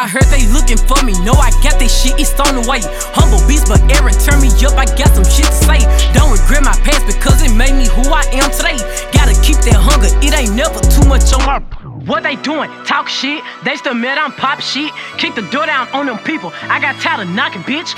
I heard they looking for me, know I got this shit, it's on the way. Humble beast, but Aaron turn me up, I got some shit to say. Don't regret my past because it made me who I am today. Gotta keep that hunger, it ain't never too much on my. What they doing? Talk shit. They still mad I'm pop shit. Kick the door down on them people. I got tired of knocking, bitch.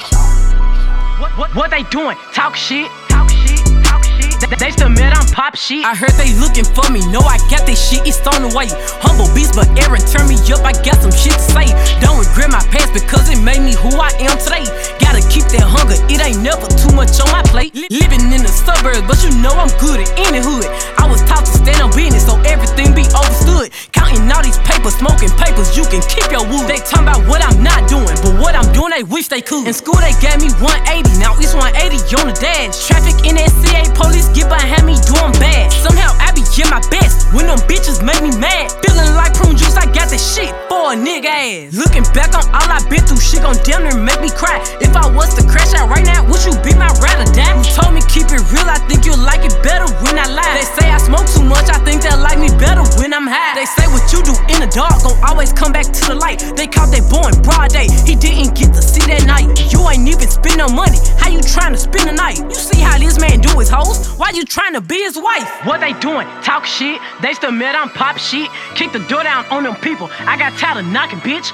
What they doing? Talk shit. Talk shit. Talk shit. They still mad I'm pop shit. I heard they looking for me. Know I got this shit. It's on the way. Humble beast, but Aaron turn me up. I got some shit to say. Don't regret my past because it made me who I am today. Gotta keep that hunger. It ain't never too much on my plate. Living in the suburbs, but you know I'm good at any hood. I was taught to stand on business, so everything be overstood. Counting all these papers, smoking papers, you can keep your wood. They talking about what I'm not doing, but what I'm doing, they wish they could. In school, they gave me 180, now it's 180 on the dash. Traffic in SCA, police get behind me doing bad. Somehow I be in my best when them bitches make me mad. Feeling like prune juice, I got that shit for a nigga ass. Looking back on all I been through, shit gon' damn near make me cry. If I was to crash out right now, would you be my ride or die? You told me keep it real, I think you'll like it better when I lie. They say I smoke too much, I think they'll like me better when I'm high. They say what you do in the dark gon' always come back to the light. They caught that boy in broad day, he didn't get to see that night. You ain't even spend no money, how you tryna spend the night? You see how this man do his hoes, why you tryna be his wife? What they doing? Talk shit, they still mad I'm pop shit. Kick the door down on them people, I got tired of knocking, bitch.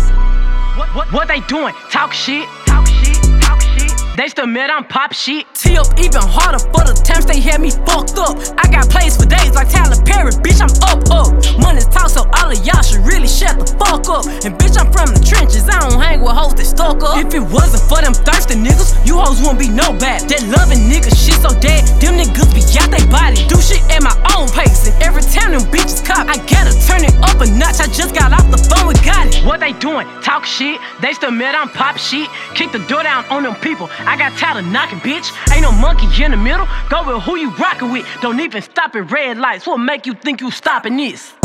What they doing? Talk shit. Talk shit. Talk shit. They still mad I'm pop shit. Tee up even harder for the times they had me fucked up. I got plays for days like Tyler Perry, bitch, I'm up. Money's talk, so all of y'all should really shut the fuck up. And bitch, I'm from the trenches, I don't hang with hoes that stuck up. If it wasn't for them thirsty niggas, you hoes wouldn't be no bad. That loving nigga shit so dead, them niggas be out they body. Do shit at my own pace, and every time them bitches cop, I gotta turn it up a notch. I just got off the phone with Gotti. What they doing? Talk shit. They still mad I'm pop shit. Kick the door down on them people. I got tired of knocking, bitch. Ain't no monkey in the middle. Go with who you rockin' with. Don't even stop at red lights. What make you think you stopping this?